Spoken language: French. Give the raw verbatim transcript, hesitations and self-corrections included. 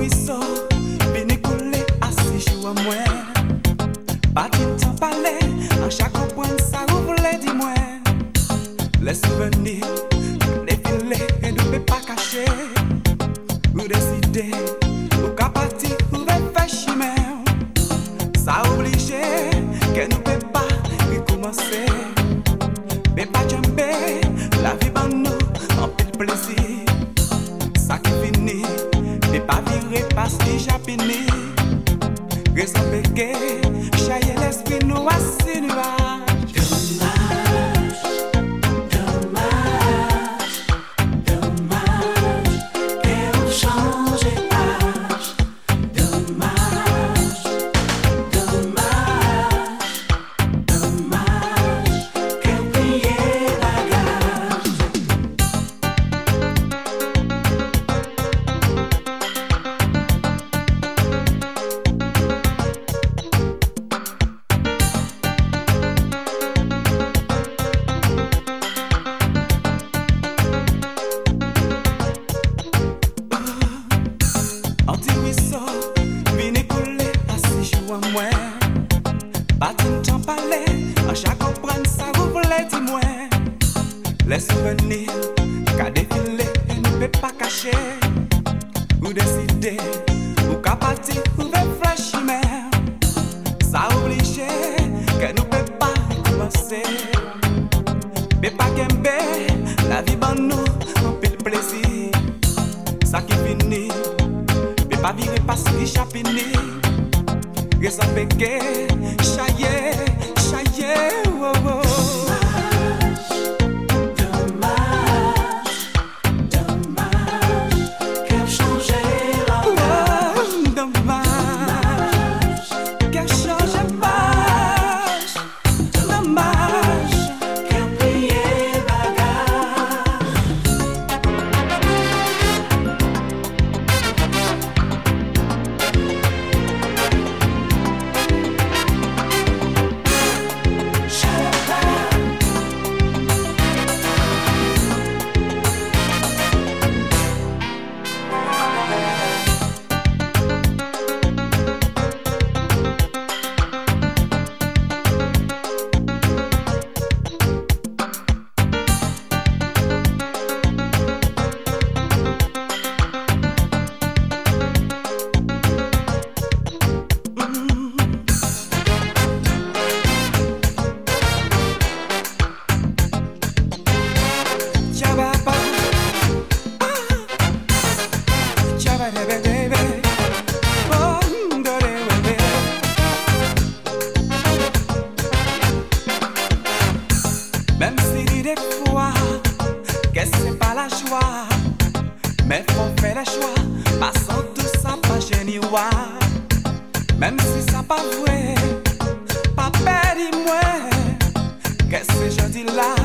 ruisseau, vini couler assis joue à moi. Pas de temps parler, en chaque point ça ouvre les dis-moi. Les souvenirs, défiler et ne peut pas cacher. Vous décidez, ou qu'à partir, vous devez faire chimère. Ça obligé, que nous peut pas recommencer. Mais pas jamber, la vie pour nous, en pile plaisir. Ça qui finit, mais pas virer parce que j'ai fini. Raison péché, chailler l'esprit nous à ces nuages. Les souvenirs qu'a défilé et ne peut pas cacher. Vous décidez, vous qu'à partir, vous devez faire chimère. Ça obligé, que nous peut pas recommencer. Mais pas qu'aimer, la vie pour nous, on peut le plaisir. Ça qui finit, mais pas virer parce qu'il j'ai fini. Raison péché, chailler, chailler, oh oh. Même si des fois, que c'est pas la joie, mais faut faire le choix, passant tout ça pas génial. Même si ça pas vrai, pas perdre moi, que c'est je dis là.